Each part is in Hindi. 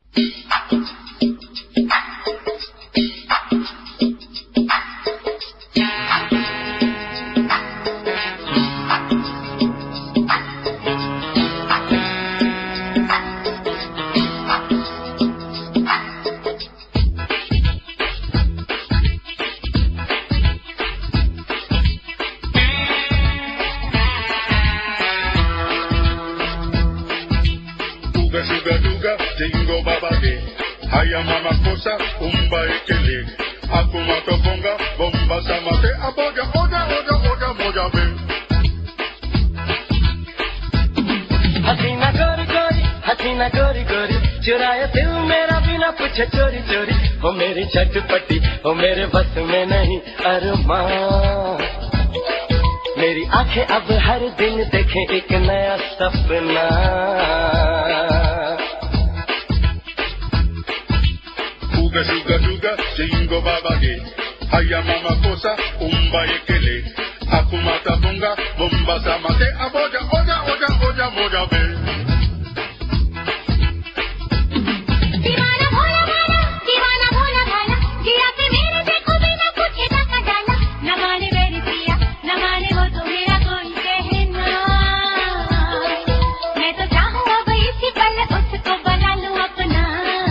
Jingo baba de, haya mama kosa, umba ekele. Akuma toponga, bomba samate, aboja, oja, oja, oja, moja be. हसीना गोरी गोरी, चुराया दिल मेरा बिना पूछे चोरी चोरी। हो मेरी चटपटी, हो मेरे बस में नहीं अरमान। मेरी आंखें अब हर दिन देखें एक नया सपना। Suga suga, jingo baba ge, haya mama kosa, umba ekele. Akuma tapunga, bomba samate, aboja, oja, oja, oja, moja be. दीवाना भोला भाला, जिया पे मेरे देखो बिना पूछे धक्का डाला। न माने मेरी प्रिया, न माने वो तो मेरा कोई कहना। मैं तो चाहूँ अब इसी पल उसको बना लूँ अपना।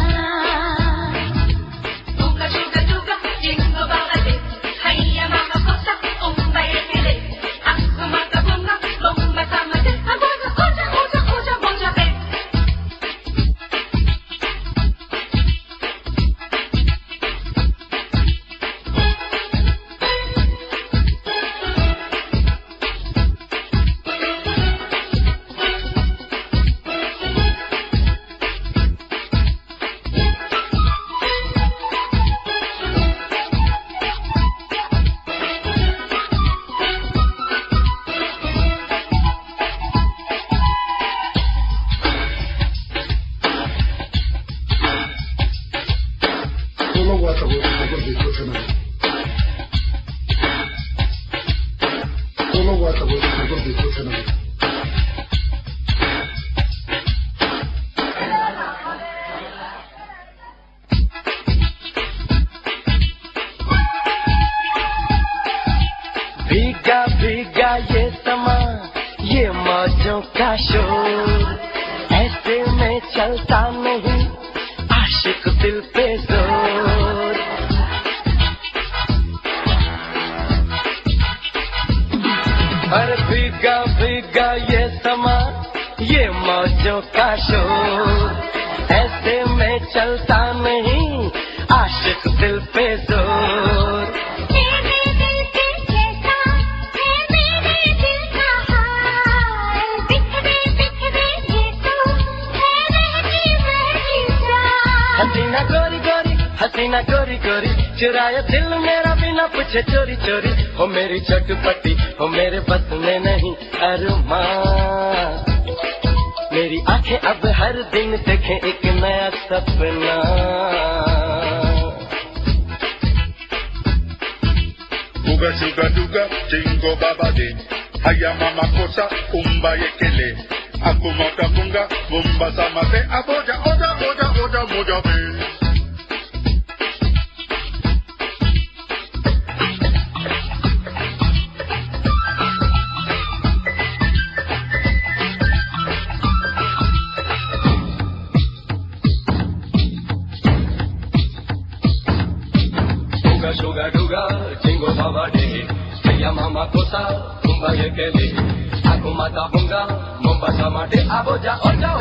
भीगा भीगा ये समा, ये मौजों का शोर, ऐसे में चलता नहीं आशिक दिल पे जोर। और भीगा भीगा ये समा, ये मौजों का शोर, ऐसे में चलता नहीं आशिक दिल पे जोर। हसीना गोरी गोरी, चुराया दिल मेरा बिना पूछे चोरी चोरी। हो मेरी चटपटी, हो मेरे बस में नहीं अरमान। मेरी आंखें अब हर दिन देखें एक नया सपना। Suga suga duga, jingo baba de, haya mama kosa, umba ekele. Akuma tapunga, bomba samate, aboja, oja, oja, oja, moja be. Suga duga, jingo baba de, haya mama kosa, umba ekele. Akuma tapunga, bomba samate, aboja, oja,